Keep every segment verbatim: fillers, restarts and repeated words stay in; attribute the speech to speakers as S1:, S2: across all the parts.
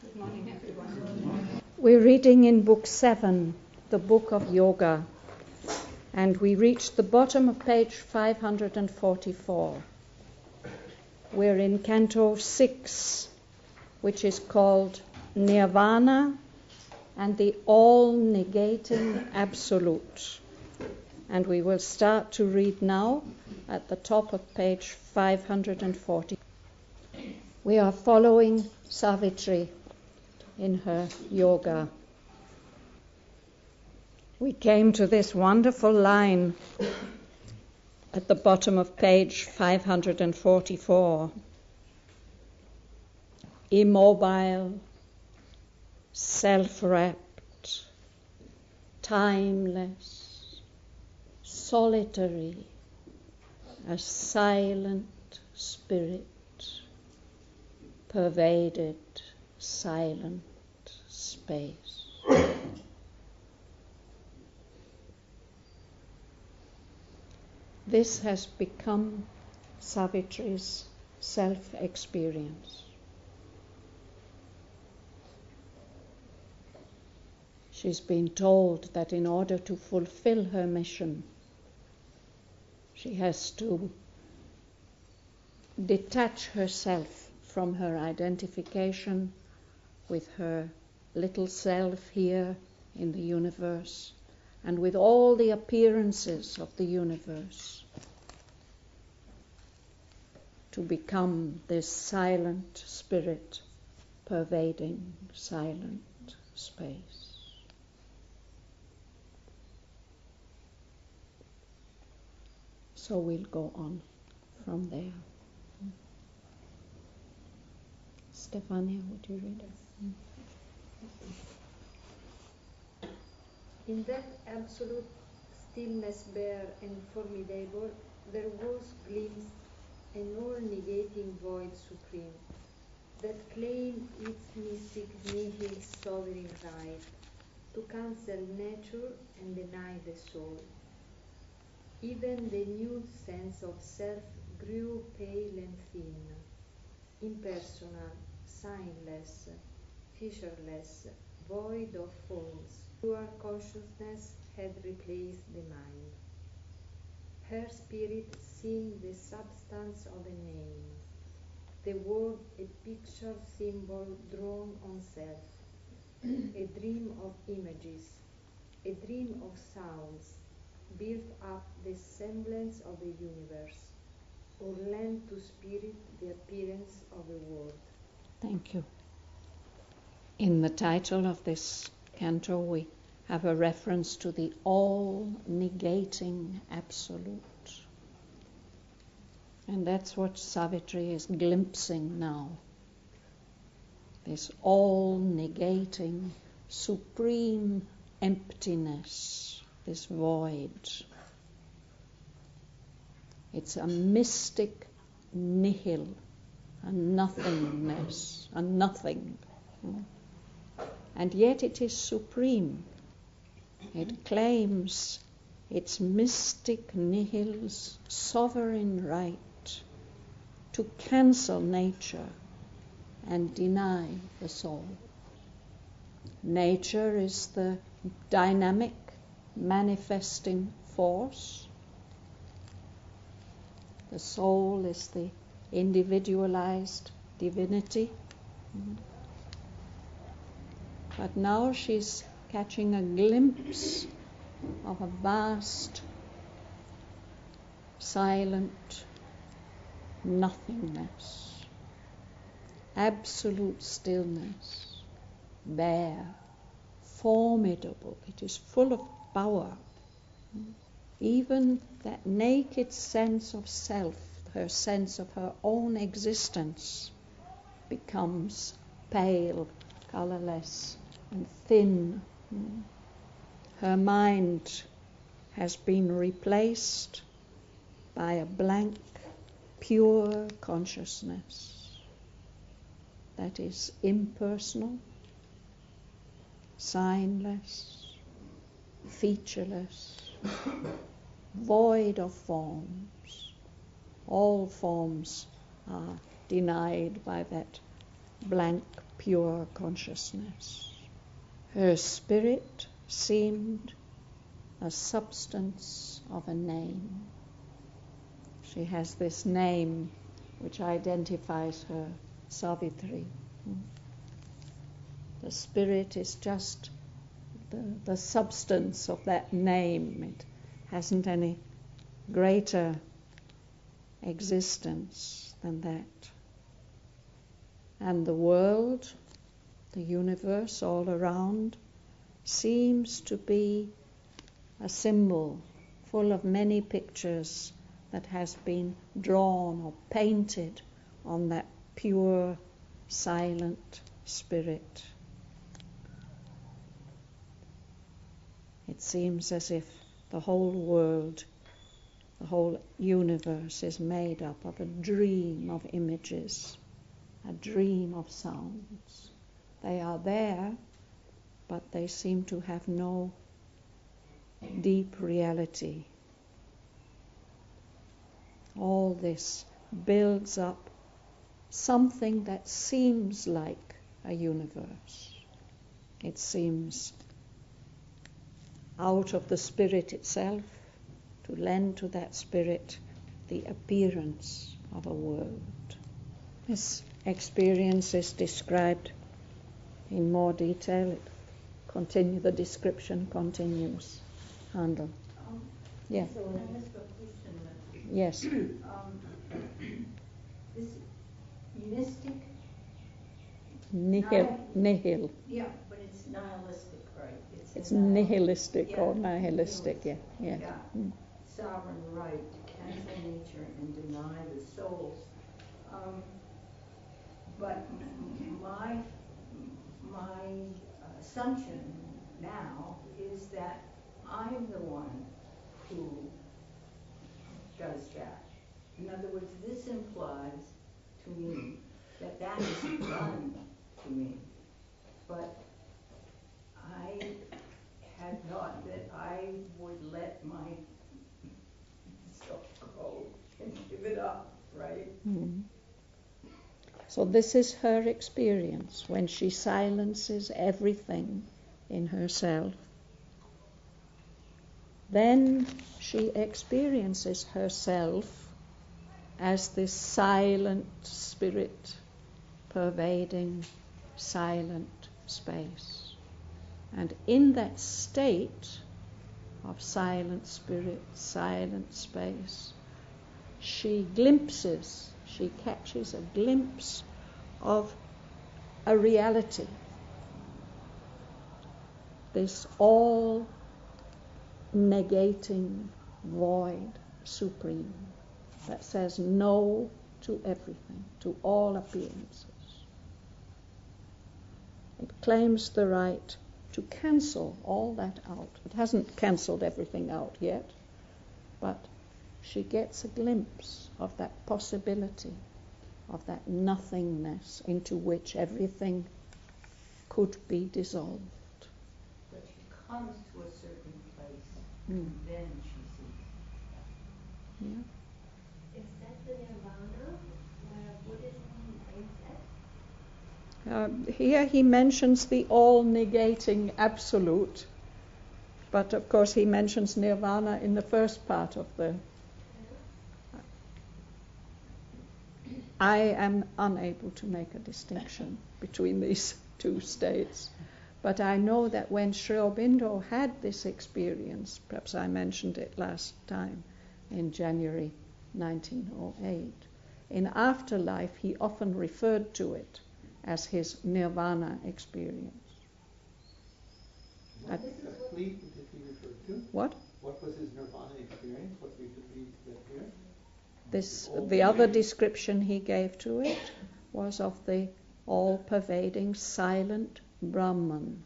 S1: Good morning, everyone. We're reading in Book seven, the Book of Yoga, and we reached the bottom of page five hundred forty-four. We're in Canto six, which is called Nirvana and the All-Negating Absolute. And we will start to read now at the top of page five hundred forty. We are following Savitri in her yoga. We came to this wonderful line at the bottom of page five hundred forty-four. Immobile, self-wrapped, timeless, solitary, a silent spirit, pervaded silent space. This has become Savitri's self-experience. She's been told that in order to fulfill her mission, she has to detach herself from her identification with her little self here in the universe and with all the appearances of the universe, to become this silent spirit pervading silent space. So we'll go on from there. Stefania, would you read it?
S2: In that absolute stillness bare and formidable, there was glimpsed an all-negating void supreme, that claimed its mystic nihil sovereign right to cancel nature and deny the soul. Even the nude sense of self grew pale and thin, impersonal, signless, featureless, void of forms. Pure consciousness had replaced the mind. Her spirit seemed the substance of a name, the word a picture symbol drawn on self, a dream of images, a dream of sounds, built up the semblance of a universe, or lent to spirit the appearance of a world.
S1: Thank you. In the title of this canto, we have a reference to the all-negating absolute. And that's what Savitri is glimpsing now. This all-negating, supreme emptiness, this void. It's a mystic nihil, a nothingness, a nothing. And yet it is supreme. It claims its mystic nihil's sovereign right to cancel nature and deny the soul. Nature is the dynamic, manifesting force. The soul is the individualized divinity. But now she's catching a glimpse of a vast, silent nothingness, absolute stillness, bare, formidable. It is full of power. Even that naked sense of self, her sense of her own existence, becomes pale, colorless, and thin. Her mind has been replaced by a blank, pure consciousness that is impersonal, signless, featureless, void of forms. All forms are denied by that blank, pure consciousness. Her spirit seemed a substance of a name. She has this name which identifies her, Savitri. The spirit is just the, the substance of that name. It hasn't any greater existence than that. And the world, the universe all around, seems to be a symbol full of many pictures that has been drawn or painted on that pure, silent spirit. It seems as if the whole world, the whole universe is made up of a dream of images, a dream of sounds. They are there, but they seem to have no deep reality. All this builds up something that seems like a universe. It seems out of the spirit itself to lend to that spirit the appearance of a world. This experience is described in more detail. It continue, the description continues. Handel.
S3: Um,
S1: Yeah.
S3: So I ask a question.
S1: Yes.
S3: Um, this unistic.
S1: Nihil.
S3: Nihil.
S1: Nihil.
S3: Yeah, but it's nihilistic, right? It's,
S1: It's
S3: nihil-
S1: nihilistic
S3: yeah,
S1: or nihilistic. Yeah. Yeah.
S3: Yeah.
S1: Mm.
S3: Sovereign right to cancel nature and deny the soul. Um, but m- my my assumption now is that I'm the one who does that. In other words, this implies to me that that is done to me. But I had thought that I would let my self go and give it up, right?
S1: Mm. So this is her experience when she silences everything in herself. Then she experiences herself as this silent spirit pervading silent space. And in that state of silent spirit, silent space, she glimpses, she catches a glimpse of a reality. This all negating void supreme that says no to everything, to all appearances. It claims the right to cancel all that out. It hasn't cancelled everything out yet, but she gets a glimpse of that possibility, of that nothingness into which everything could be dissolved.
S3: But she comes to a certain place,
S1: Mm.
S3: and then she sees.
S1: Yeah.
S4: Is that the nirvana where Buddhism aims at?
S1: Uh, here he mentions the all-negating absolute, but of course he mentions nirvana in the first part of the... I am unable to make a distinction between these two states, but I know that when Sri Aurobindo had this experience, perhaps I mentioned it last time in January nineteen oh eight, in afterlife he often referred to it as his nirvana experience.
S5: What exactly did he refer to?
S1: What?
S5: What was his nirvana experience? What we could read that here?
S1: This, the other description he gave to it was of the all-pervading silent Brahman.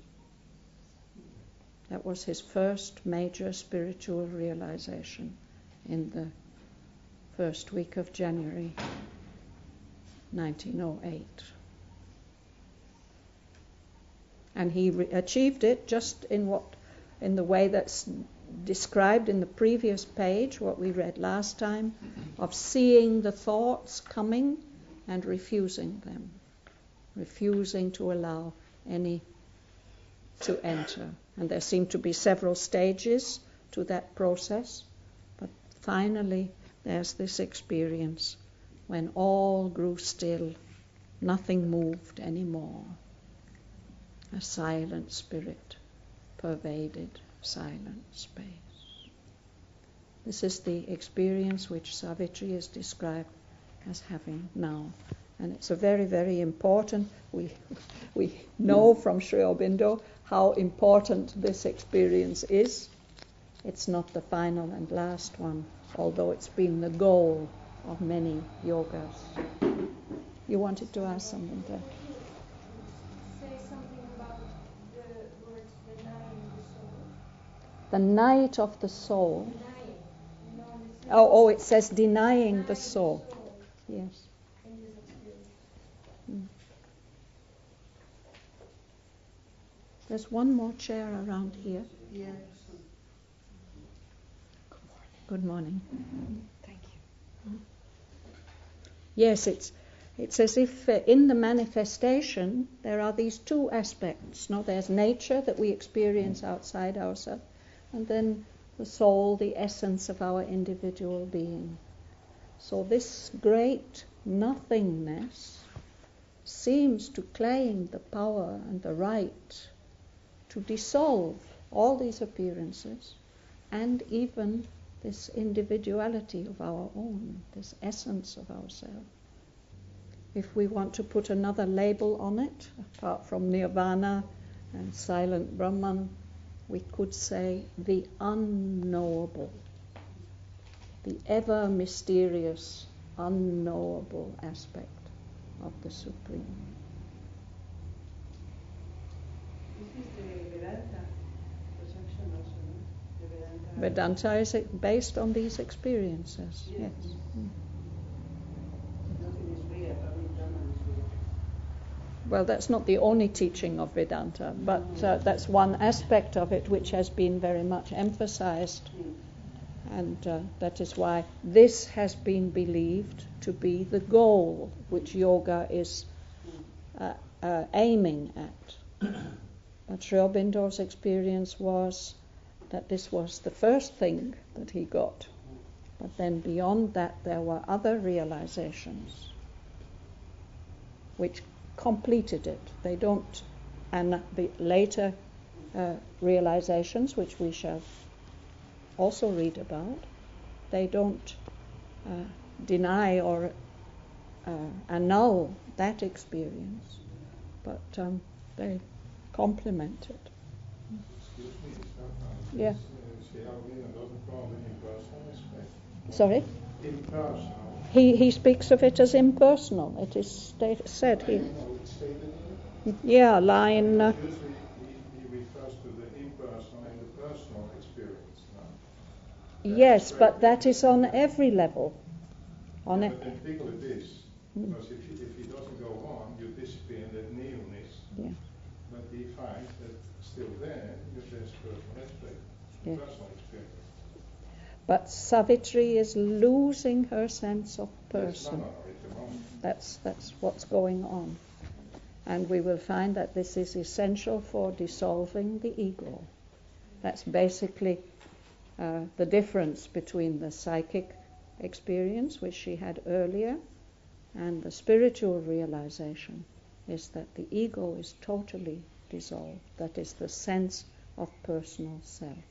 S1: That was his first major spiritual realization in the first week of January nineteen oh eight. And he re- achieved it just in what, in the way that's described in the previous page, what we read last time, of seeing the thoughts coming and refusing them. refusing to allow any to enter. And there seem to be several stages to that process, but finally there's this experience when all grew still, nothing moved anymore. A silent spirit pervaded silent space. This is the experience which Savitri is described as having now. And it's a very, very important, we we know from Sri Aurobindo how important this experience is. It's not the final and last one, although it's been the goal of many yogas. You wanted to ask something there?
S4: Say something about the words denying the soul.
S1: The night of the soul.
S4: Denying. You know, it says
S1: Oh, oh, it says denying the
S4: denying
S1: soul.
S4: the soul
S1: Yes.
S4: in this experience.
S1: Mm. There's one more chair around here.
S3: Yes.
S1: Good morning. Thank you. Yes, it's it's as if uh, in the manifestation there are these two aspects. No, there's nature that we experience outside ourselves, and then the soul, the essence of our individual being. So this great nothingness seems to claim the power and the right to dissolve all these appearances and even this individuality of our own, this essence of ourselves. If we want to put another label on it, apart from nirvana and silent Brahman, we could say the unknowable, the ever mysterious, unknowable aspect of the Supreme.
S6: This is the Vedanta perception also, no? The Vedanta.
S1: Vedanta is based on these experiences.
S6: Yes.
S1: Yes. Mm.
S6: Nothing is real, only Brahman is real.
S1: Well, that's not the only teaching of Vedanta, but uh, that's one aspect of it which has been very much emphasized,
S6: Mm.
S1: and uh, that is why this has been believed to be the goal which yoga is uh, uh, aiming at. But Sri Aurobindo's experience was that this was the first thing that he got, but then beyond that there were other realizations which completed it. They don't, and the later uh, realizations, which we shall also read about, they don't uh, deny or uh, annul that experience, but um, they complement it.
S5: Excuse me, Stefan.
S1: Yeah.
S5: Sri Aurobindo doesn't call it impersonal aspect.
S1: Sorry?
S5: Impersonal.
S1: He he speaks of it as impersonal. It is state, said
S5: I
S1: he.
S5: don't know it's stated in it.
S1: Yeah, line. Uh,
S5: Usually he, he refers to the impersonal and the personal experience, no?
S1: yes, but that is on every level. On
S5: Yeah,
S1: it.
S5: but in particular this,
S1: Mm.
S5: because if he, if he doesn't go on, you disappear in that newness.
S1: Yeah.
S5: But he finds that still there, you there's personal aspect,
S1: Yeah.
S5: personal experience.
S1: But Savitri is losing her sense of
S5: Yes, no,
S1: person.
S5: no, no, at the moment.
S1: That's that's what's going on. And we will find that this is essential for dissolving the ego. That's basically uh, the difference between the psychic experience, which she had earlier, and the spiritual realization, is that the ego is totally dissolved. That is the sense of personal self,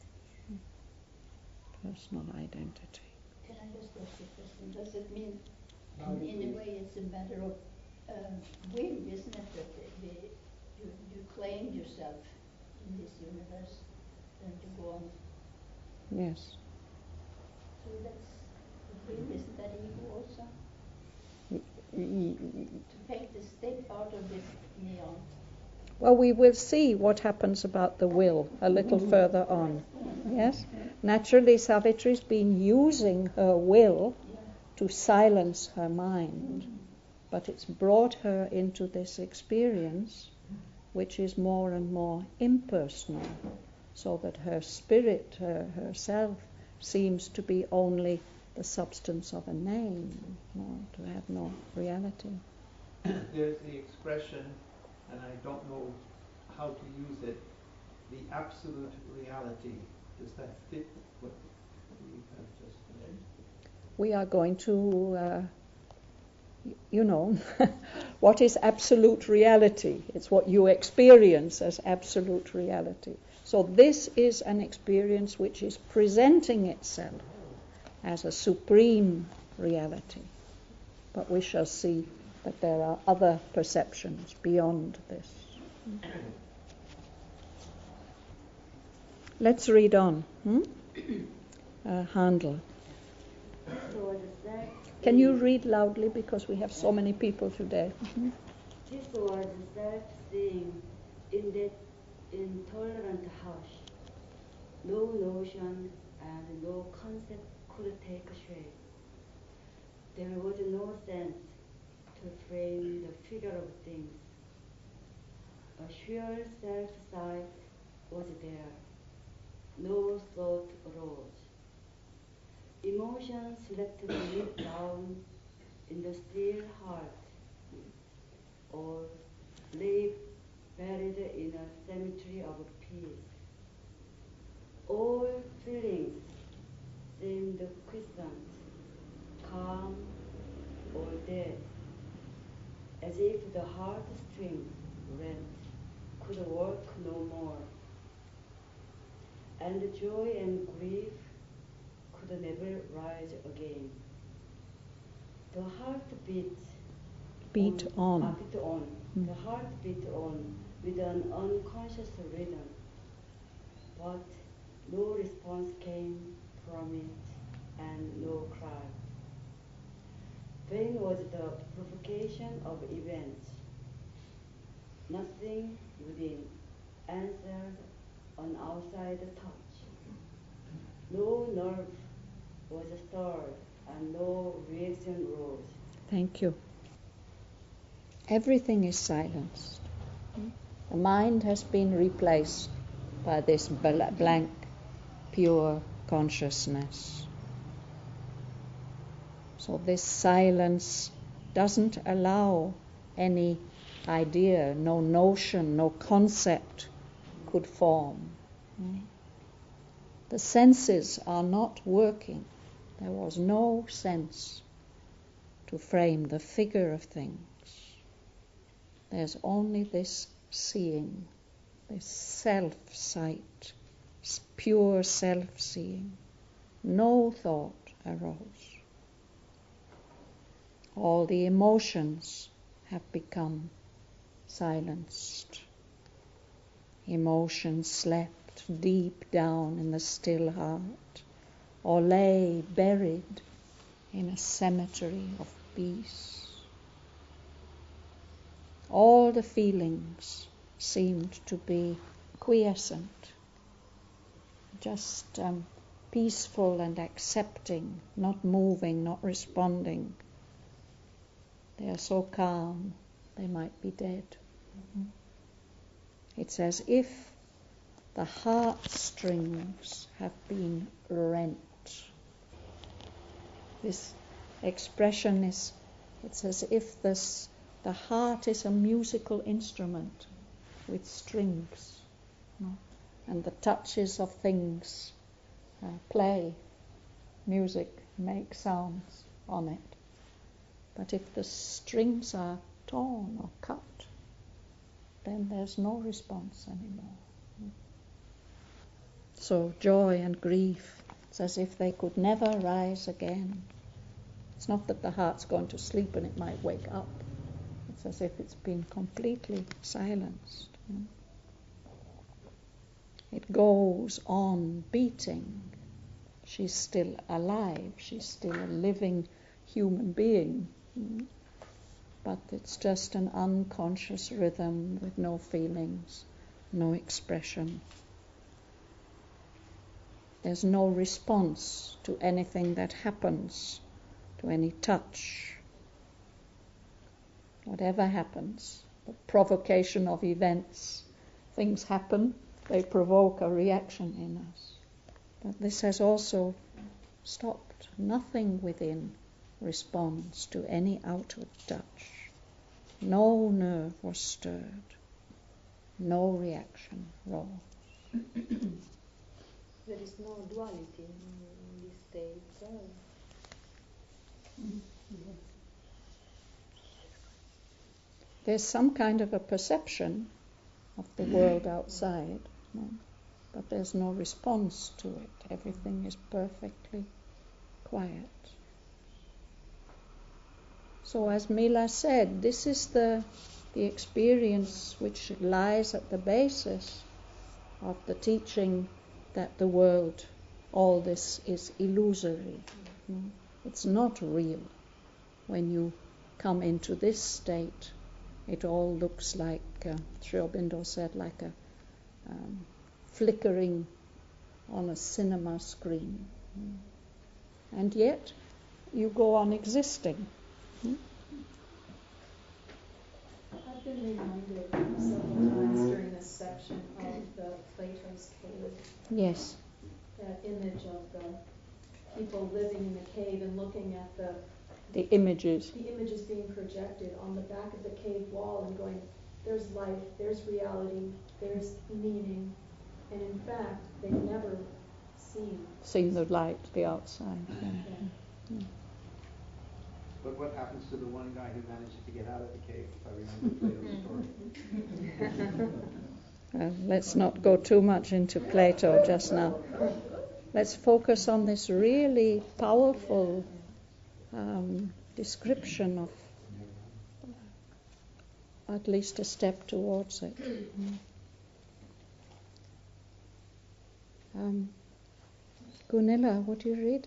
S1: personal identity.
S3: Can I just ask you a question? Does it mean, in, in a way, it's a matter of um, will, isn't it? That the, the, you, you claim yourself in this universe, then to go on.
S1: Yes.
S3: So that's will, isn't that ego also?
S1: Y- y-
S3: To take the step out of this neon.
S1: Well, we will see what happens about the will a little further on. Yes? Naturally, Savitri's been using her will to silence her mind, but it's brought her into this experience which is more and more impersonal, so that her spirit, her, herself, seems to be only the substance of a name, no, to have no reality.
S7: there's the expression, and I don't know how to use it, the absolute reality. Does that fit what we have just read?
S1: We are going to, uh, you know, what is absolute reality? It's what you experience as absolute reality. So this is an experience which is presenting itself as a supreme reality. But we shall see that there are other perceptions beyond this. Let's read on. Hmm? Uh, Handel.
S8: So that
S1: Can you read loudly because we have so many people today? Mm-hmm.
S8: this was self-seeing in that intolerant hush. No notion and no concept could take shape. There was no sense to frame the figure of things. A sheer self-sight was there. No thought arose. Emotion slept deep down in the still heart, or lay buried in a cemetery of peace. All feelings seemed quiescent, calm, or dead, as if the heartstrings rent could work no more, and joy and grief could never rise again. The heart beat
S1: Beat on.
S8: uh, beat on.
S1: Mm.
S8: The heart beat on with an unconscious rhythm, but no response came from it, and no cry. Pain was the provocation of events. Nothing within answered an outside touch. No nerve was stirred, and no reaction rose.
S1: Thank you. Everything is silenced. The mind has been replaced by this bl- blank, pure consciousness. So this silence doesn't allow any idea, no notion, no concept could form. The senses are not working. There was no sense to frame the figure of things. There's only this seeing, this self-sight, pure self-seeing. No thought arose. All the emotions have become silenced. Emotions slept deep down in the still heart, or lay buried in a cemetery of peace. All the feelings seemed to be quiescent, just um, peaceful and accepting, not moving, not responding. They are so calm, they might be dead. Mm-hmm. It's as if the heartstrings have been rent. This expression is, it's as if this, the heart is a musical instrument with strings, you know, and the touches of things uh, play, music, make sounds on it. But if the strings are torn or cut, then there's no response anymore. So joy and grief, it's as if they could never rise again. It's not that the heart's gone to sleep and it might wake up. It's as if it's been completely silenced. It goes on beating. She's still alive. She's still a living human being. But it's just an unconscious rhythm with no feelings, no expression. There's no response to anything that happens, to any touch. Whatever happens, the provocation of events, things happen, they provoke a reaction in us. But this has also stopped. Nothing within responds to any outward touch. No nerve was stirred, no reaction, raw.
S2: There is no duality in this state. Oh.
S1: There's some kind of a perception of the world outside, no? But there's no response to it. Everything is perfectly quiet. So as Mila said, this is the, the experience which lies at the basis of the teaching that the world, all this is illusory. No? It's not real. When you come into this state, it all looks like, uh, Sri Aurobindo said, like a um, flickering on a cinema screen. Mm. And yet, you go on existing. Mm?
S9: I've been reminded several times during this section of the Plato's cave.
S1: Yes.
S9: That image of the people living in the cave and looking at the
S1: The images.
S9: the images being projected on the back of the cave wall and going, there's life, there's reality, there's meaning. And in fact, they've never seen.
S1: Seen the light, the outside. Yeah.
S9: Yeah.
S1: Yeah.
S7: But what happens to the one guy who manages to get out of the cave, if I remember Plato's story?
S1: Well, let's not go too much into Plato just now. Let's focus on this really powerful um, description of at least a step towards it. Mm. Um, Gunilla, would you read?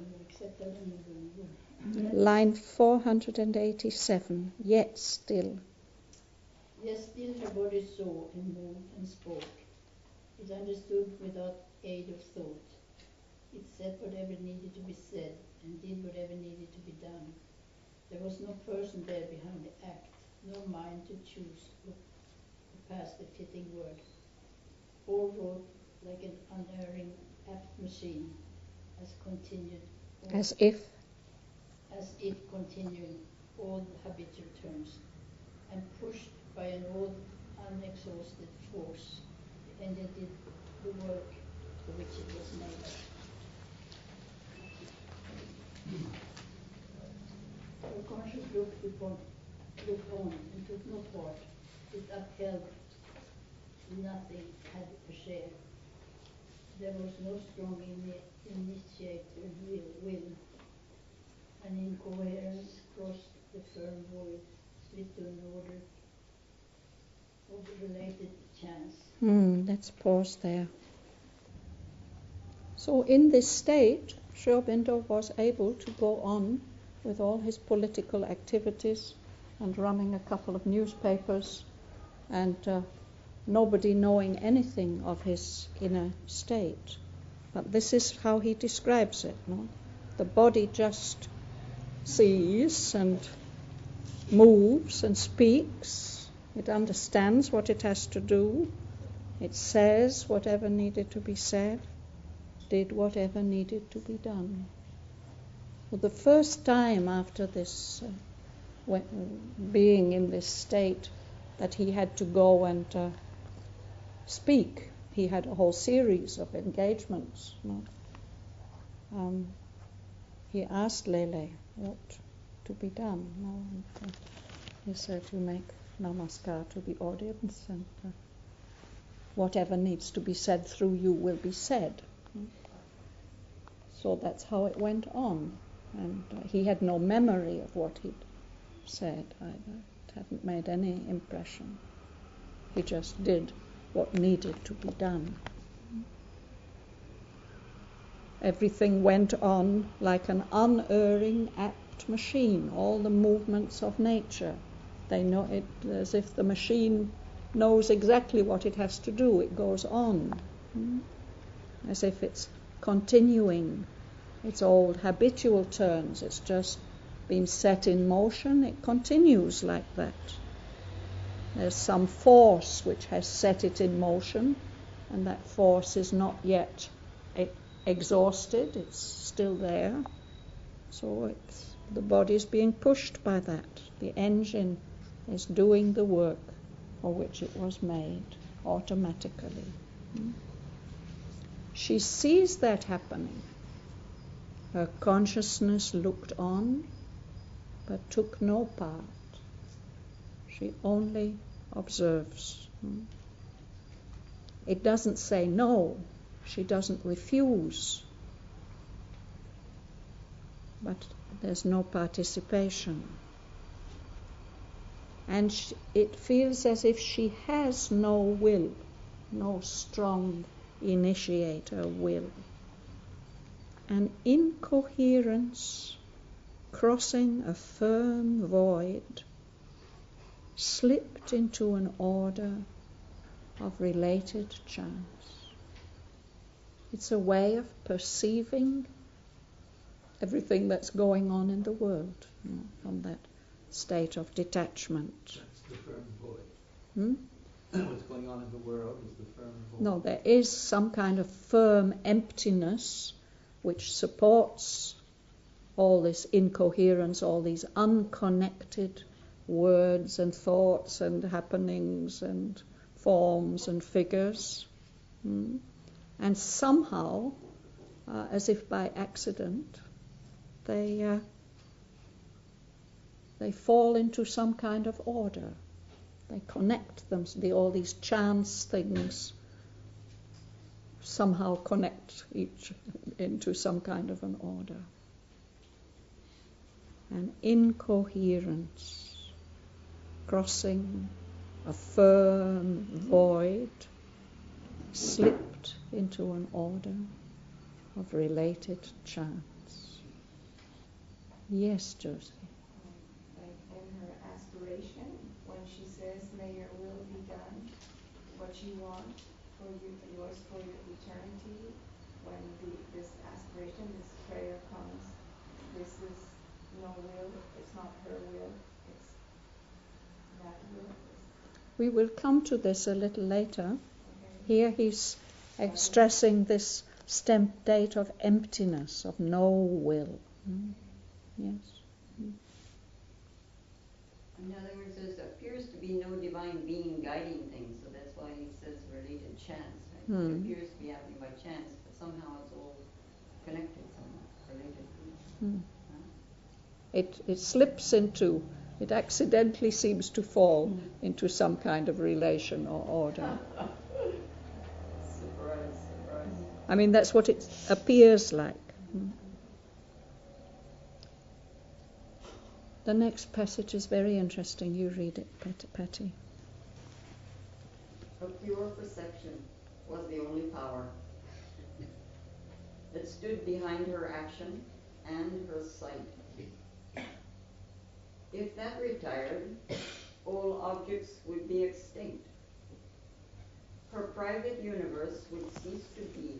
S1: Line four hundred eighty-seven. Yet still.
S10: Yet still her body saw and moved and spoke. It understood without aid of thought. It said whatever needed to be said and did whatever needed to be done. There was no person there behind the act, no mind to choose or pass the fitting word. All wrote like an unerring apt machine, as continued, all,
S1: As if.
S10: as if continuing all the habitual terms, and pushed by an old unexhausted force, and it did the work for which it was made. The conscious looked upon, looked on and took no part. It upheld nothing, had a share. There was no strong ini- initiator will, will. An incoherence crossed the firm void, split to an order of related chance.
S1: Hmm, let's pause there. So in this state, Sri Aurobindo was able to go on with all his political activities and running a couple of newspapers and uh, nobody knowing anything of his inner state. But this is how he describes it. No? The body just sees and moves and speaks. It understands what it has to do. It says whatever needed to be said, did whatever needed to be done. For the first time after this, uh, when, being in this state, that he had to go and uh, speak. He had a whole series of engagements. No? Um, he asked Lele what to be done. No? And, uh, he said, you make namaskar to the audience, and uh, whatever needs to be said through you will be said. So that's how it went on. And uh, he had no memory of what he'd said either. It hadn't made any impression. He just did what needed to be done. Everything went on like an unerring apt machine, all the movements of nature. They know it as if the machine knows exactly what it has to do. It goes on, hmm? as if it's continuing its old habitual turns. It's just been set in motion. It continues like that. There's some force which has set it in motion, and that force is not yet e- exhausted. It's still there. So it's, the body is being pushed by that. The engine is doing the work for which it was made automatically. Hmm? She sees that happening. Her consciousness looked on, but took no part. She only observes. Hmm? It doesn't say no. She doesn't refuse. But there's no participation. And she, it feels as if she has no will, no strong initiator will. An incoherence crossing a firm void, slipped into an order of related chance. It's a way of perceiving everything that's going on in the world, you know, from that state of detachment.
S7: That's the firm void.
S1: Hmm?
S7: What's going on in the world is the firm void.
S1: No, there is some kind of firm emptiness which supports all this incoherence, all these unconnected words and thoughts and happenings and forms and figures. Hmm? And somehow, uh, as if by accident, they uh, they fall into some kind of order. They connect them, the, all these chance things somehow connect each into some kind of an order. An incoherence crossing a firm void, slipped into an order of related chance. Yes, Josie.
S11: Like in her aspiration, when she says, "May your will be done," what you want for you, yours for your eternity, when the, this aspiration, this prayer comes, this is no will, it's not her will, it's that will.
S1: We will come to this a little later.
S11: Okay.
S1: Here he's uh, stressing this state of emptiness, of no will. Mm. Yes. Mm.
S12: In other words, there appears to be no divine being guiding things, so that's why he says related chance. Right?
S1: Mm.
S12: It appears to be happening by chance, but somehow it's all connected somehow, related.
S1: Mm.
S12: Huh?
S1: It it slips into, it accidentally seems to fall mm. into some kind of relation or order.
S12: Surprise, surprise.
S1: I mean, that's what it appears like. Mm. The next passage is very interesting. You read it, Pat- Patty.
S12: Her pure perception was the only power that stood behind her action and her sight. If that retired, all objects would be extinct. Her private universe would cease to be.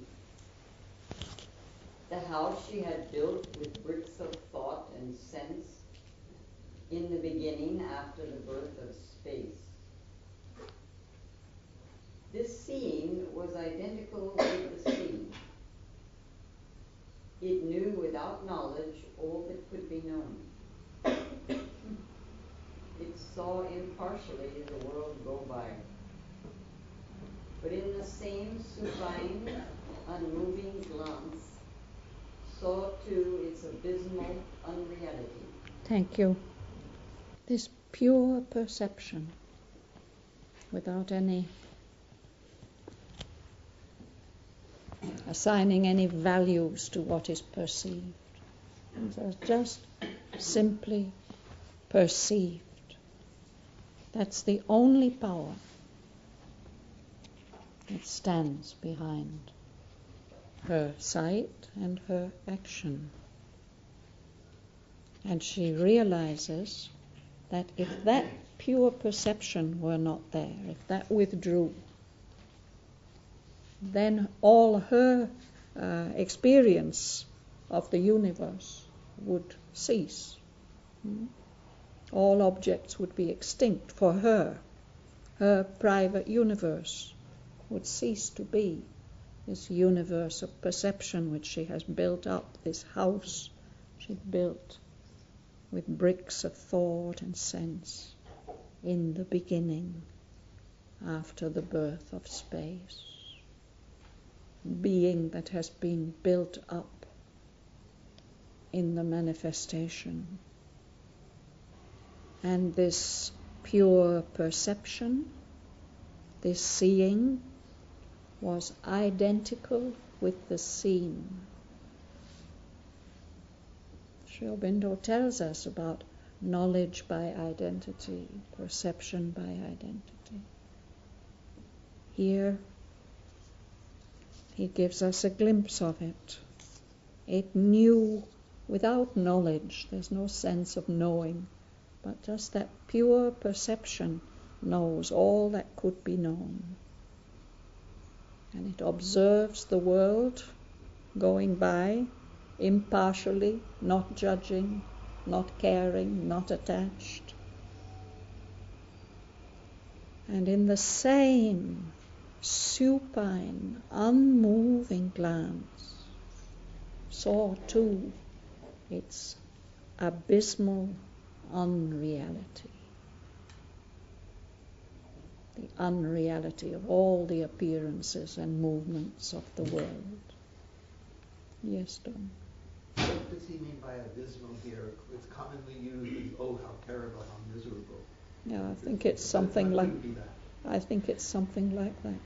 S12: The house she had built with bricks of thought and sense in the beginning after the birth of space. This seeing was identical with the seen. It knew without knowledge all that could be known. It saw impartially the world go by. But in the same supine, unmoving glance, saw too its abysmal unreality.
S1: Thank you. This pure perception, without any assigning any values to what is perceived. So just simply perceived. That's the only power that stands behind her sight and her action. And she realizes that if that pure perception were not there, if that withdrew, then all her uh, experience of the universe would cease. Mm? All objects would be extinct for her. Her private universe would cease to be this universe of perception which she has built up, this house she built with bricks of thought and sense. in the beginning, after the birth of space. Being that has been built up in the manifestation. And this pure perception, this seeing, was identical with the seen. Sri Aurobindo tells us about knowledge by identity, perception by identity. Here, he gives us a glimpse of it. It knew without knowledge. There's no sense of knowing, but just that pure perception knows all that could be known. And it observes the world going by impartially, not judging, not caring, not attached. And in the same supine, unmoving glance, saw too its abysmal unreality. The unreality of all the appearances and movements of the world. Yes, Don.
S7: What does he mean by abysmal here? It's commonly used as, oh, how terrible, how miserable.
S1: Yeah, I think it's something like, I think it's something like that.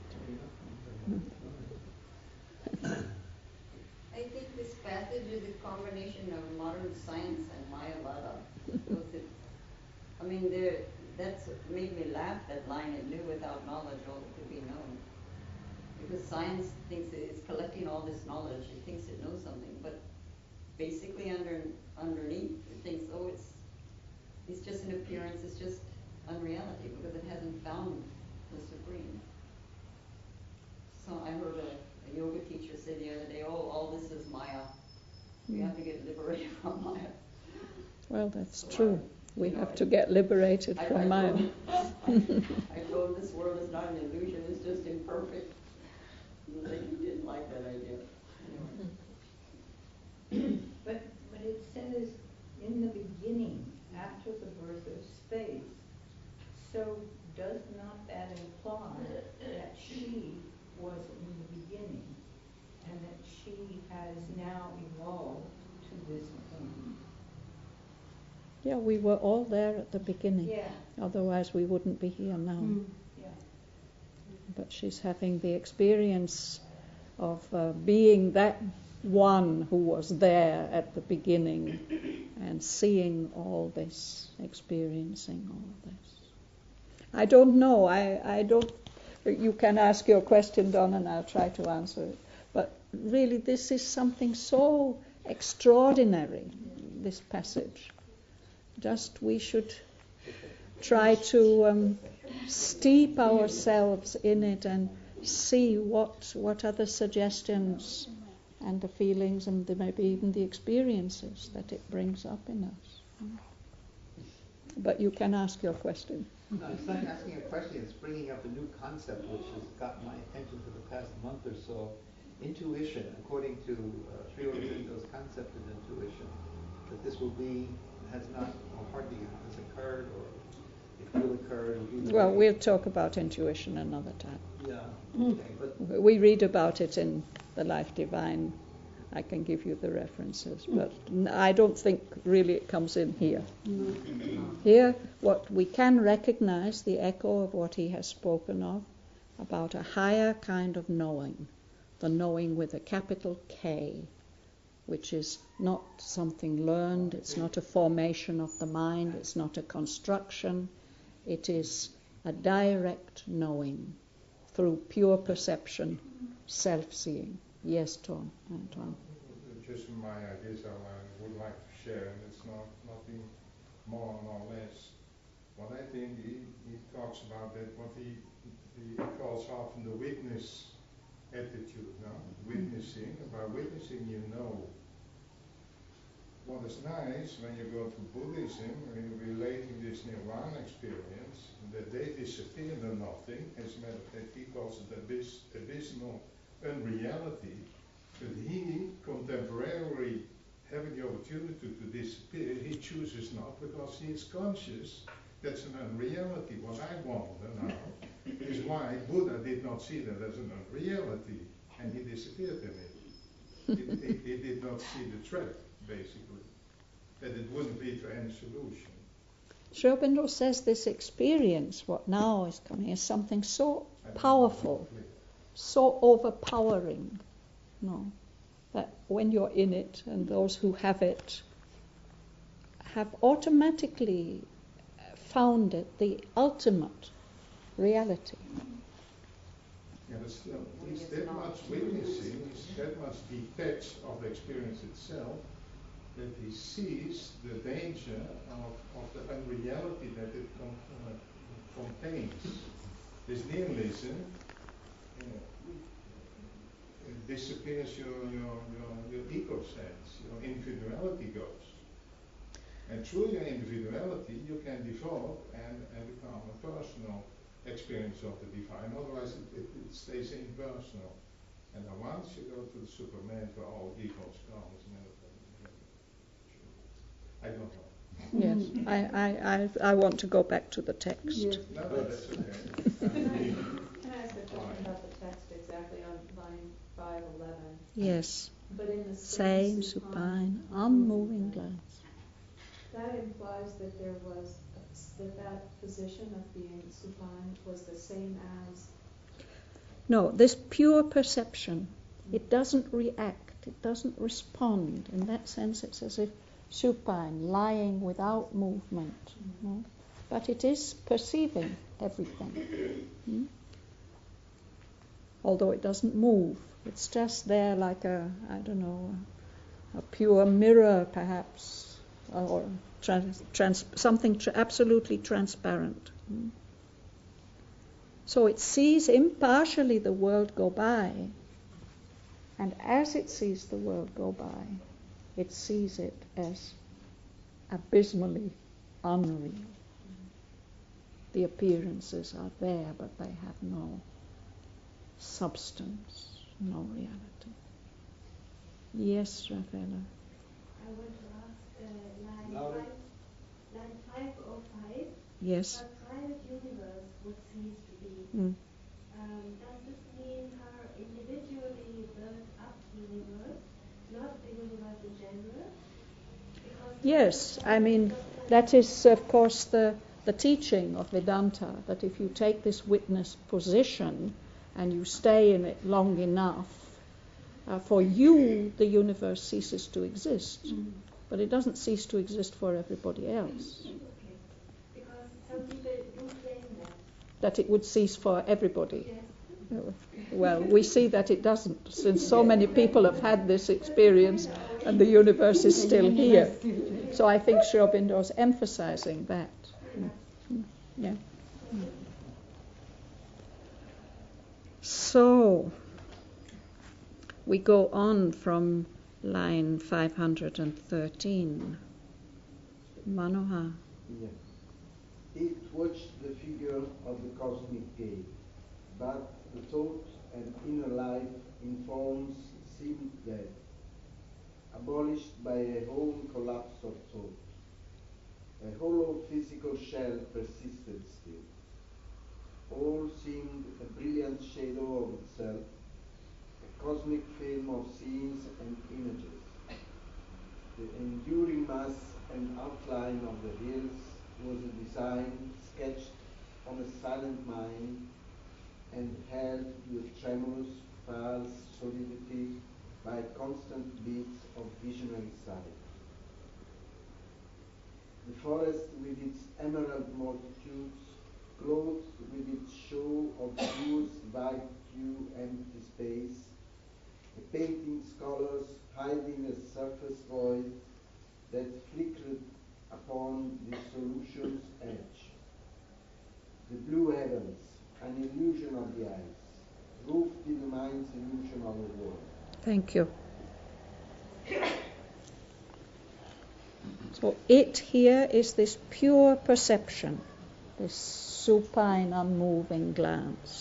S12: I think this passage is a combination of modern science and Mayavada. Because it, I mean, there, that's what made me laugh, that line, it knew without knowledge all that could be known. Because science thinks it's collecting all this knowledge, it thinks it knows something, but basically under underneath it thinks, oh, it's it's just an appearance, it's just unreality, because it hasn't found the Supreme. So I heard a, a yoga teacher say the other day, oh, all this is Maya. We have to get liberated from Maya.
S1: Well, that's
S12: so
S1: true.
S12: I,
S1: we
S12: know,
S1: have
S12: I,
S1: to get liberated
S12: I,
S1: from
S12: I
S1: Maya.
S12: Told, I, I told him this world is not an illusion, it's just imperfect. And he didn't like that idea.
S3: Anyway. but, but it says, in the beginning, after the birth of space. So does not that imply that she was in the beginning and that she has now evolved to this point?
S1: Yeah, we were all there at the beginning.
S3: Yeah.
S1: Otherwise we wouldn't be here now.
S3: Mm. Yeah.
S1: But she's having the experience of uh, being that one who was there at the beginning and seeing all this, experiencing all this. I don't know. I, I don't. You can ask your question, Don, and I'll try to answer it. But really, this is something so extraordinary, this passage. Just we should try to um, steep ourselves in it and see what what are the suggestions and the feelings and the, maybe even the experiences that it brings up in us. But you can ask your question.
S7: No, it's not asking a question, it's bringing up a new concept which has gotten my attention for the past month or so. Intuition, according to uh, Sri Aurobindo's concept of intuition, that this will be, has not, or hardly has occurred, or it will occur. It will be
S1: Well,
S7: way.
S1: we'll talk about intuition another time.
S7: Yeah, okay, but
S1: We read about it in the Life Divine. I can give you the references, but I don't think really it comes in here. Here, what we can recognize, the echo of what he has spoken of, about a higher kind of knowing, the knowing with a capital K, which is not something learned, it's not a formation of the mind, it's not a construction, it is a direct knowing through pure perception, self-seeing. Yes, Tom, Anton.
S5: Just my ideas I would like to share, and it's not nothing more nor less. What I think he, he talks about that, what he, he calls often the witness attitude, no? Witnessing. By witnessing you know. What is nice when you go to Buddhism, when you're relating this nirvana experience, that they disappear into nothing. As a matter of fact, he calls it abyss, abysmal unreality. But he, contemporarily having the opportunity to disappear, he chooses not because he is conscious that's an unreality. What I wonder now is why Buddha did not see that as an unreality, and he disappeared in it. He, he, he did not see the threat, basically, that it wouldn't lead to any solution.
S1: Sri Aurobindo says this experience, what now is coming, is something so powerful, so overpowering, no, that when you're in it, and those who have it have automatically found it the ultimate reality.
S5: Yeah, but still, he's that much witnessing, he's that much detached of the experience itself, that he sees the danger of, of the unreality that it con- uh, contains. This nihilism uh, it disappears your, your, your, your ego sense, your individuality goes. And through your individuality, you can develop and, and become a personal experience of the divine. Otherwise, it, it, it stays impersonal. And then once you go to the Superman where all egos come, isn't it? I don't know.
S1: Yes, I, I, I, I want to go back to the text.
S5: Yes. No, no, that's okay.
S9: Can I ask a question about the text exactly on line five eleven?
S1: Yes.
S9: But in the
S1: same supine, unmoving glance.
S9: That implies that there was a, that that position of being supine was the same as.
S1: No, this pure perception. It doesn't react. It doesn't respond. In that sense, it's as if supine, lying without movement. Mm-hmm. No? But it is perceiving everything. Hmm? Although it doesn't move. It's just there like a, I don't know, a pure mirror perhaps, or trans, trans, something tra- absolutely transparent. Hmm? So it sees impartially the world go by, and as it sees the world go by, it sees it as abysmally unreal. The appearances are there, but they have no substance, no reality. Yes, Raffaella.
S4: I want to ask uh, line,
S7: Louder.
S4: five, line five oh five.
S1: Yes.
S4: Her private universe would cease to be.
S1: Mm.
S4: Um, does this mean her individually built up universe, not the universe in general? Because
S1: Yes, I mean, that is, of course, the, the teaching of Vedanta, that if you take this witness position and you stay in it long enough, uh, for you, the universe ceases to exist. Mm. But it doesn't cease to exist for everybody else.
S4: Okay. Because some people do claim that.
S1: That it would cease for everybody.
S4: Yes.
S1: Well, we see that it doesn't, since so many people have had this experience and the universe is still here. So I think Sri Aurobindo is emphasizing that. Mm. Yeah. Mm. So, we go on from line five hundred thirteen. Manohar.
S13: Yeah. It watched the figure of the cosmic gate, but the thought and inner life in forms seemed dead, abolished by a whole collapse of thought. A hollow physical shell persisted still. All seemed a brilliant shadow of itself, a cosmic film of scenes and images. The enduring mass and outline of the hills was a design sketched on a silent mind and held with tremulous, false solidity by constant beats of visionary sight. The forest with its emerald multitudes, clothed with its show of pure vacuum empty space, a painting's colors hiding a surface void that flickered upon the solution's edge. The blue heavens, an illusion of the eyes, roofed in the mind's illusion of the world.
S1: Thank you. So it here is this pure perception, this supine, unmoving glance.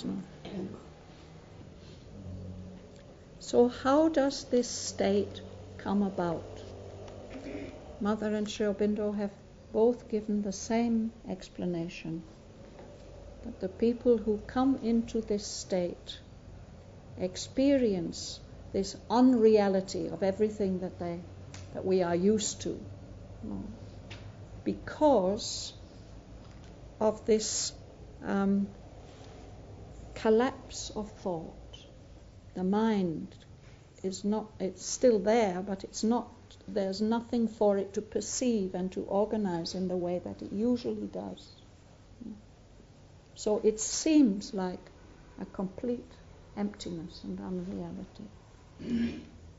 S1: So how does this state come about? Mother and Sri Aurobindo have both given the same explanation, that the people who come into this state experience this unreality of everything that they that we are used to, you know, because of this um, collapse of thought. The mind is not, it's still there, but it's not, there's nothing for it to perceive and to organize in the way that it usually does. So it seems like a complete emptiness and unreality.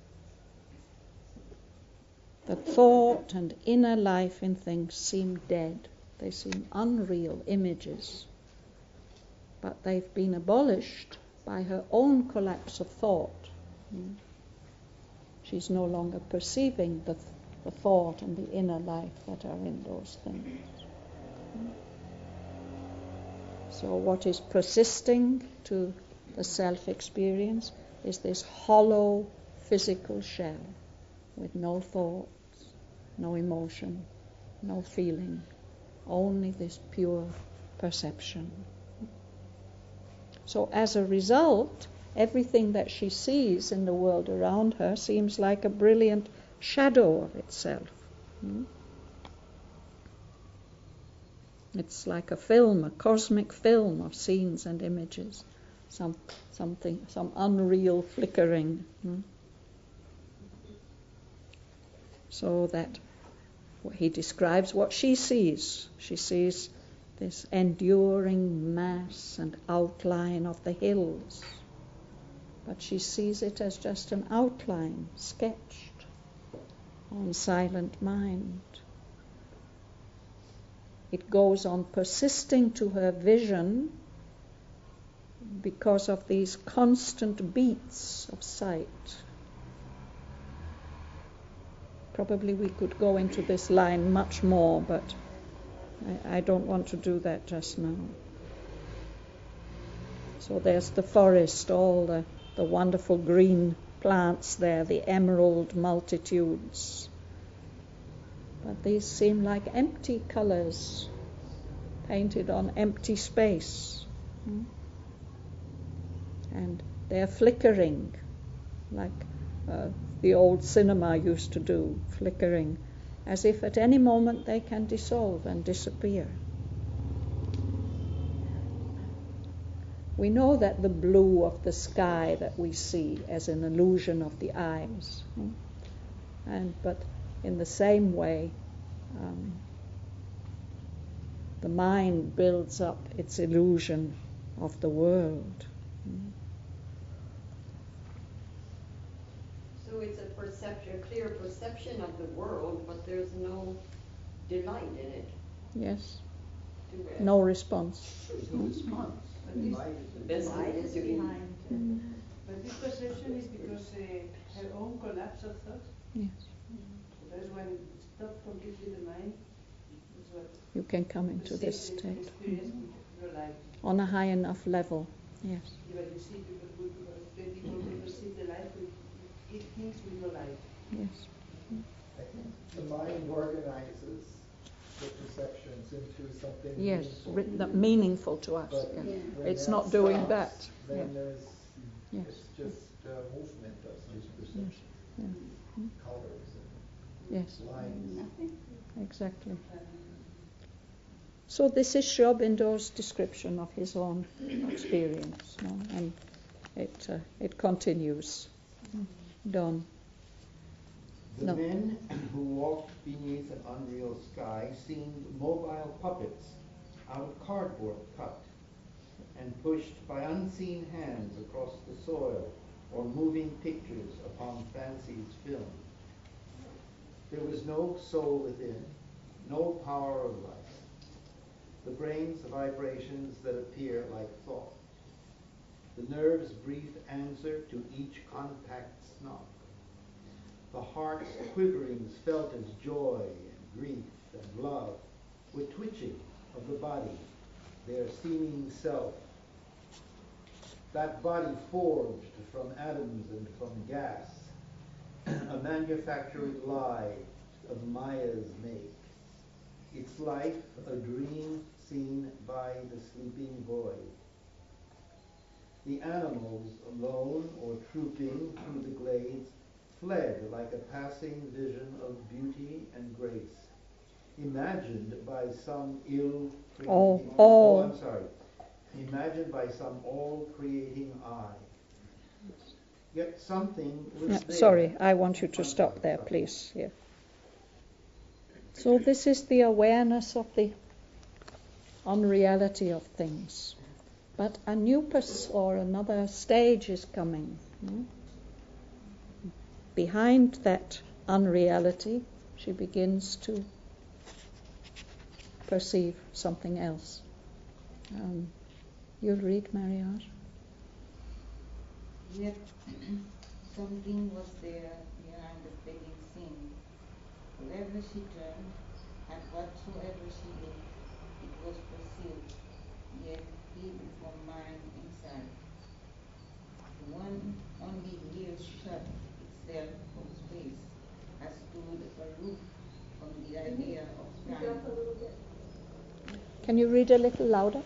S1: The thought and inner life in things seem dead. They seem unreal images. But they've been abolished by her own collapse of thought. She's no longer perceiving the, the thought and the inner life that are in those things. So what is persisting to the self-experience is this hollow physical shell with no thoughts, no emotion, no feeling, only this pure perception. So as a result, everything that she sees in the world around her seems like a brilliant shadow of itself. It's like a film, a cosmic film of scenes and images, some something, some unreal flickering. So that he describes what she sees. She sees this enduring mass and outline of the hills, but she sees it as just an outline sketched on silent mind. It goes on persisting to her vision because of these constant beats of sight. Probably we could go into this line much more, but I, I don't want to do that just now. So there's the forest, all the, the wonderful green plants there, the emerald multitudes. But these seem like empty colors painted on empty space. And they're flickering like uh, the old cinema used to do, flickering, as if at any moment they can dissolve and disappear. We know that the blue of the sky that we see as an illusion of the eyes, and but in the same way, um, the mind builds up its illusion of the world.
S12: So it's a perception, a clear perception of the world, but there's no delight in it.
S1: Yes.
S12: To it.
S1: No response.
S7: There's no response.
S6: But this,
S12: Delight is behind.
S6: Mm. But this perception is because uh, her own collapse of thought.
S1: Yes.
S6: So that's when it stops completely the mind. That's what
S1: You can come into this
S6: state.
S1: state
S6: Your life.
S1: on a high enough level. Yes.
S6: Yeah, but you see, people, people, people, people perceive the life with it things with no life.
S1: Yes.
S14: I think the mind organizes the perceptions into something
S1: Yes,
S14: meaningful.
S1: written up meaningful to us.
S14: But
S1: Yeah.
S14: when
S1: It's
S14: that
S1: not doing
S14: stops,
S1: that.
S14: Then
S1: Yeah.
S14: there's
S1: Yes.
S14: it's just uh, movement of these perceptions,
S1: Yeah.
S14: colors and
S1: Yes.
S14: lines.
S12: Nothing.
S1: Exactly. So this is Sri Aurobindo's description of his own experience, no? And it uh, it continues. Don.
S7: The
S1: No.
S7: men who walked beneath an unreal sky seemed mobile puppets out of cardboard cut and pushed by unseen hands across the soil or moving pictures upon fancy's film. There was no soul within, no power of life. The brain's vibrations that appear like thought. The nerve's brief answer to each contact knock. The heart's quiverings felt as joy and grief and love were twitching of the body, their seeming self. That body forged from atoms and from gas, a manufactured lie of Maya's make.
S15: its life a dream seen by the sleeping void. The animals, alone or trooping through the glades, fled like a passing vision of beauty and grace, imagined by some ill creating
S1: Oh,
S15: oh,
S1: oh.
S15: I'm sorry, imagined by some all-creating eye. Yet something was
S1: No,
S15: there.
S1: sorry, I want you to stop there, please. Yeah. So this is the awareness of the unreality of things. But a new pers- or another stage is coming. Hmm? Behind that unreality, she begins to perceive something else. Um, you'll read, Mariage?
S16: Yet something was there behind the fading scene. Wherever she turned, and whatsoever she looked, it was perceived, yet hid from mind and sight. The one only real shut itself from space, has stood aloof from the idea of
S9: Speak
S16: time.
S9: up a little bit.
S1: Can you read a little louder?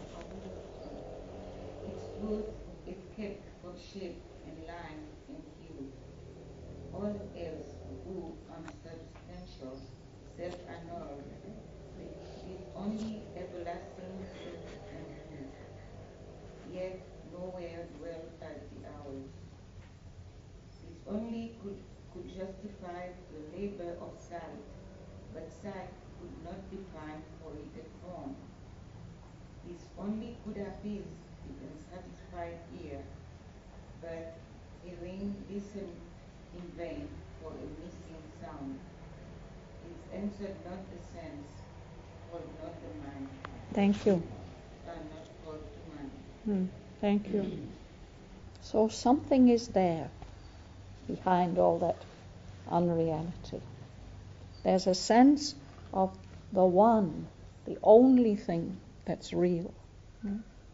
S16: Its truth is kept from shape and line and hue. All else who unsubstantial, self-annulled, this only everlasting truth and truth. Yet nowhere dwell at the hours. This only could, could justify the labor of sight, but sight could not define for it a form. This only could appease the unsatisfied ear, but hearing listened in vain for a missing sound. It answered not the sense, called not the mind.
S1: Thank you.
S16: And not called to mind.
S1: Hmm, thank you. So something is there behind all that unreality. There's a sense of the one, the only thing that's real. Hmm?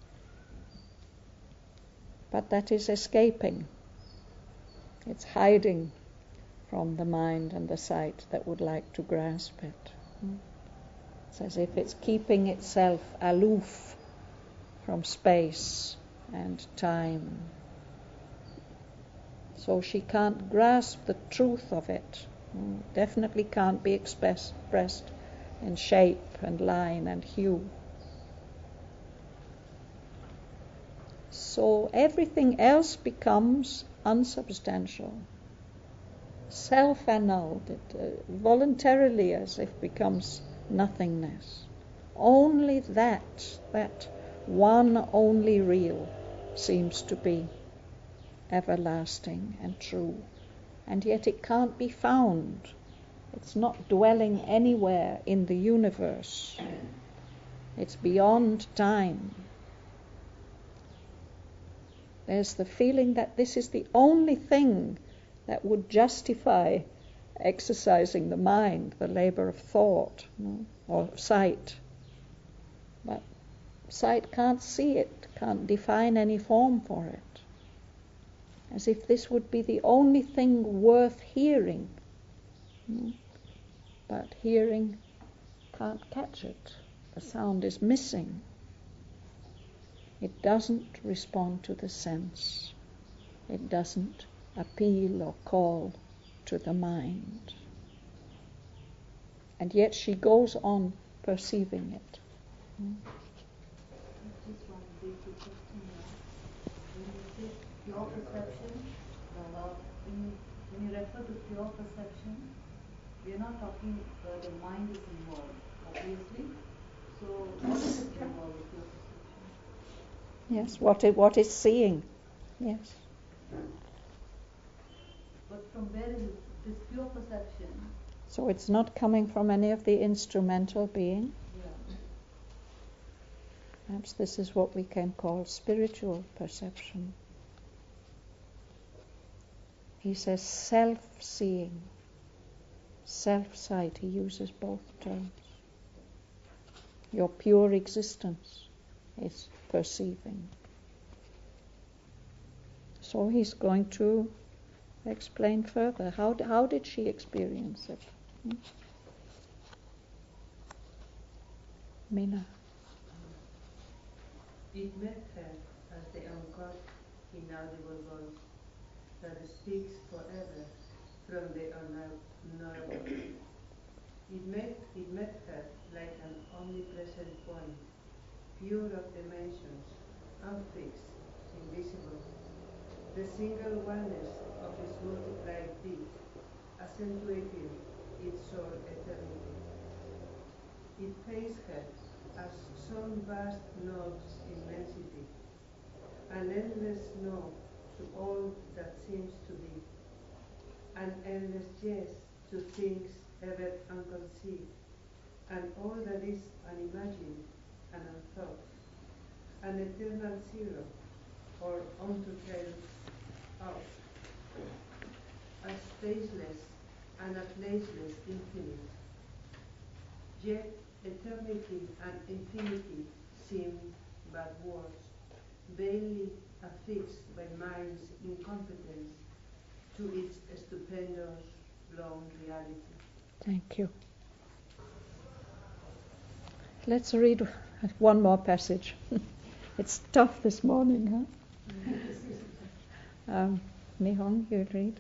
S1: But that is escaping. It's hiding from the mind and the sight that would like to grasp it. Hmm? It's as if it's keeping itself aloof from space and time. So she can't grasp the truth of it. Hmm? Definitely can't be expressed in shape and line and hue. So everything else becomes unsubstantial, self-annulled, it uh, voluntarily as if becomes nothingness. Only that, that one only real seems to be everlasting and true. And yet it can't be found. It's not dwelling anywhere in the universe. It's beyond time. There's the feeling that this is the only thing that would justify exercising the mind, the labor of thought, you know, or sight. But sight can't see it, can't define any form for it. As if this would be the only thing worth hearing. You know. But hearing can't catch it. The sound is missing. It doesn't respond to the sense. It doesn't appeal or call to the mind. And yet she goes on perceiving it. Hmm?
S3: Just one basic question now. When you say pure perception, uh, when, you, when you refer to pure perception, we are not talking uh, the mind is involved, obviously. So what is it involved with pure perception?
S1: Yes, what it, what is seeing. Yes.
S3: But from where is it, this pure perception?
S1: So it's not coming from any of the instrumental being.
S3: Yeah.
S1: Perhaps this is what we can call spiritual perception. He says self-seeing, self-sight. He uses both terms. Your pure existence is perceiving. So he's going to explain further. How, how did she experience it? Hmm? Mina.
S6: It met her as the uncaught, inaudible voice that speaks forever from the unknowable. It met, it met her like an omnipresent point, pure of dimensions, unfixed, invisible, the single oneness of its multiplied beat, accentuating its sole eternity. It faced her as some vast knob's immensity, an endless no to all that seems to be, an endless yes to things ever unconceived, and all that is unimagined and unthought, an eternal zero, or untotaled out, a spaceless and a placeless infinite. Yet eternity and infinity seem but words, vainly affixed by mind's incompetence to its stupendous, blown reality.
S1: Thank you. Let's read one more passage. It's tough this morning, huh? um, Nihong, you read.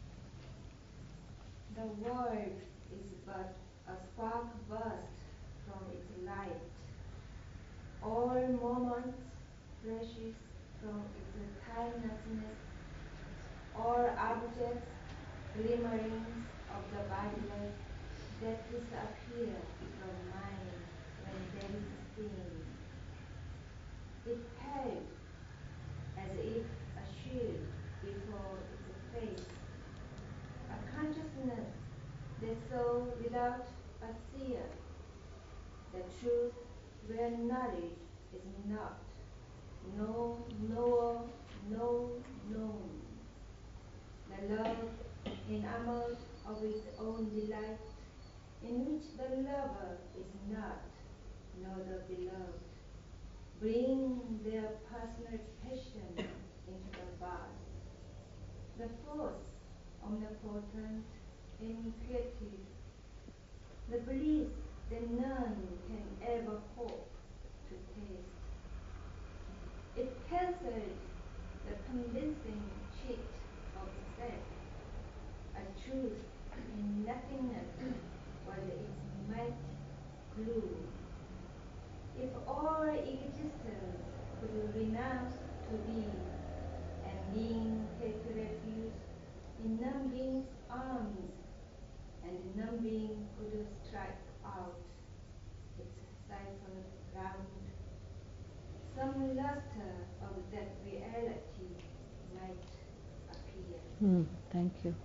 S11: The world is but a spark burst from its light. All moments flashes from its timelessness. All objects glimmerings of the bodiless that disappear from mind when there is seeing. It held as if a shield before its face, a consciousness that saw without a seer, the truth where knowledge is not, no knower, no known. The love enamored of its own delight, in which the lover is not, nor the beloved, bring their personal passion into the vast. The force omnipotent and creative, the bliss that none can ever hope to taste. It cancelled the convincing cheat of self. A truth in nothingness was its might glue. If all existence could renounce to be, and being take refuge in non-being's arms, and non-being could strike out its ciphered ground, some luster of that reality might appear.
S1: Mm, thank you.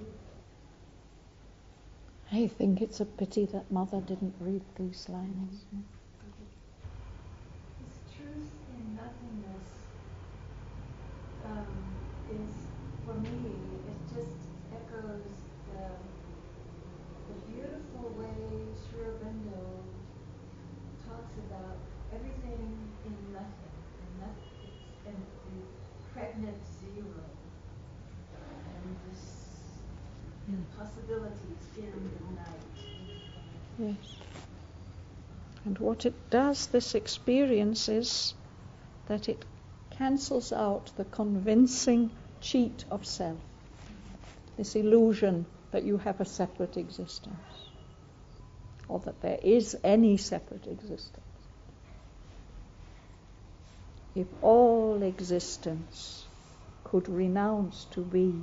S1: I think it's a pity that Mother didn't read these lines.
S9: This truth in nothingness um, is, for me, it just echoes the, the beautiful way Sri Aurobindo talks about everything in nothing, and, not, and the pregnant zero, and this possibilities in the night.
S1: Yes. And what it does, this experience, is that it cancels out the convincing cheat of self, this illusion that you have a separate existence, or that there is any separate existence. If all existence could renounce to be,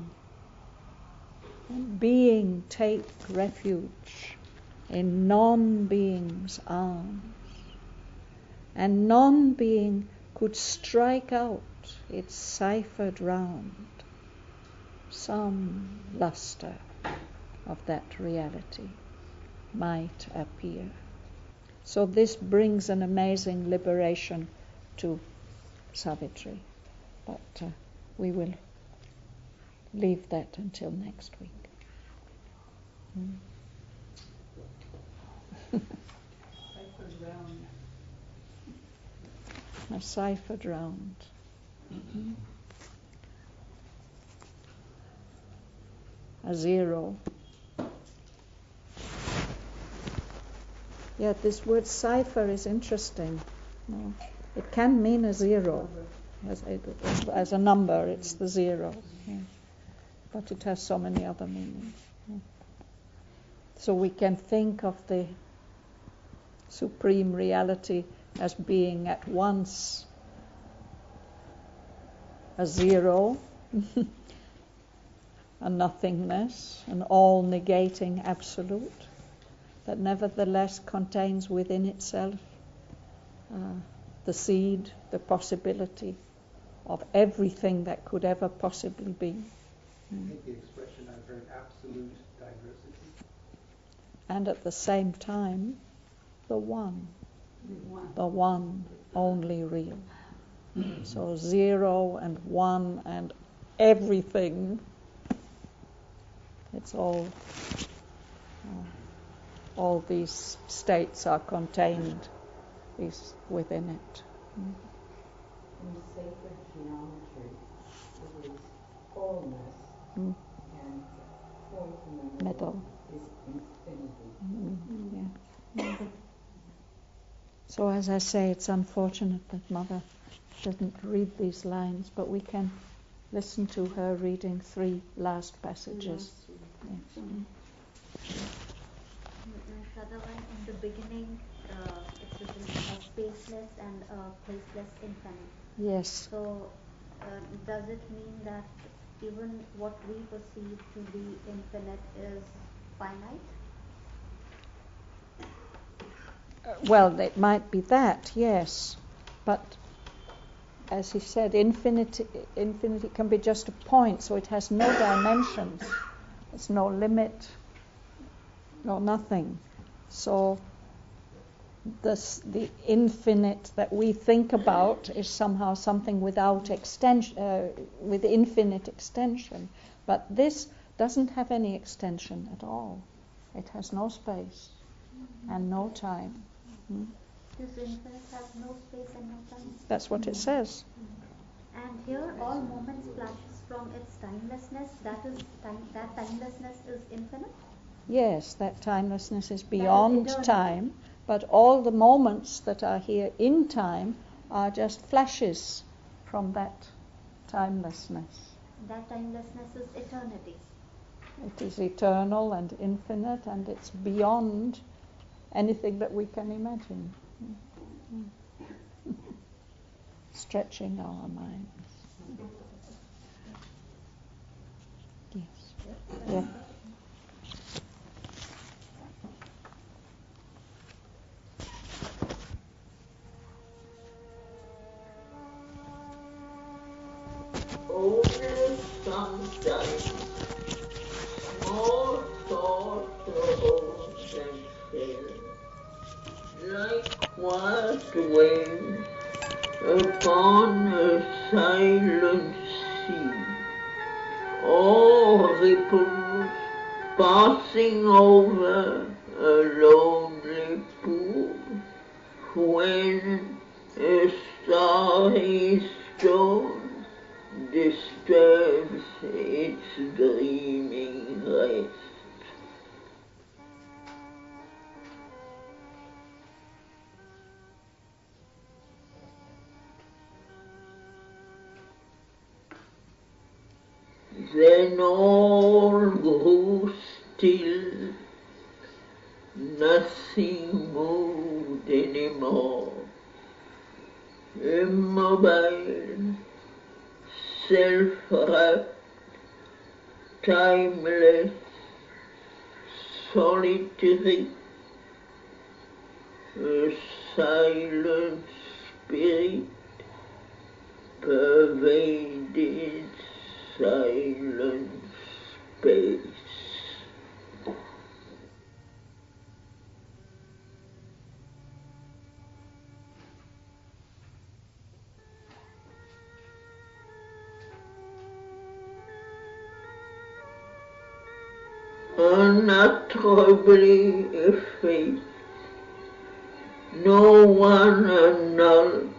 S1: and being take refuge in non-being's arms, and non-being could strike out its ciphered round, some luster of that reality might appear. So this brings an amazing liberation to Savitri, but uh, we will leave that until next week. Mm.
S6: Ciphered round.
S1: A ciphered round. Mm-hmm. A zero. Yeah, this word cipher is interesting. No, it can mean a zero. As a, as a number, it's the zero. Yeah. But it has so many other meanings. Yeah. So we can think of the supreme reality as being at once a zero, a nothingness, an all-negating absolute that nevertheless contains within itself uh, the seed, the possibility of everything that could ever possibly be.
S15: I think the expression I've heard, absolute diversity.
S1: And at the same time, the one, the one only real. So zero and one and everything, it's all, uh, all these states are contained is within it. Mm.
S8: In sacred geometry, it is wholeness,
S1: Mm.
S8: and point in the middle,
S1: Middle.
S8: is infinity.
S1: Mm. Yeah. So as I say, it's unfortunate that Mother doesn't read these lines, but we can listen to her reading three last passages. Yes. Mm.
S17: Shadavan, in the beginning, uh, it's written uh, spaceless and uh, placeless infinite.
S1: Yes.
S17: So, uh, does it mean that even what we perceive to be infinite is finite?
S1: Uh, well, it might be that, yes, but as he said, infinity, infinity can be just a point, so it has no dimensions. There's no limit, no nothing. So this, the infinite that we think about is somehow something without extension, uh, with infinite extension. But this doesn't have any extension at all. It has no space and no time. Hmm?
S17: This infinite has no space and no time.
S1: That's what it says.
S17: And here, all moments flashes from its timelessness. That is time. That timelessness is infinite.
S1: Yes, that timelessness is beyond
S17: eternal.
S1: time, but all the moments that are here in time are just flashes from that timelessness.
S17: That timelessness is eternity.
S1: It is eternal and infinite, and it's beyond anything that we can imagine. Stretching our minds. Yes. Yeah.
S18: Only sometimes small thoughts arose and fell, like wild waves upon a silent sea, or ripples passing over a lonely pool, when a starry stone disturbs its dreaming rest. Then all grew still, nothing moved anymore, immobile, self-wrapped, timeless, solitary, a silent spirit pervaded silent space. Unutterably effaced, no one annulled,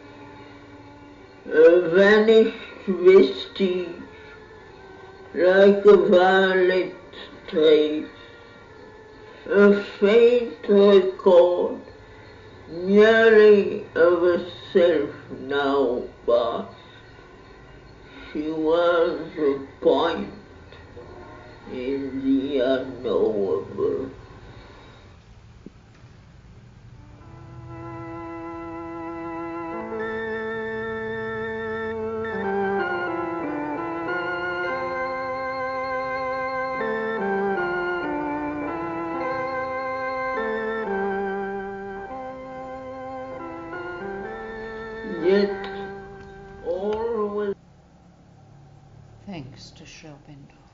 S18: a vanished vestige, like a violet trace, a faint record, merely of a self now, but she was a point in the unknowable. Yet all was
S1: Thanks to Sri Aurobindo.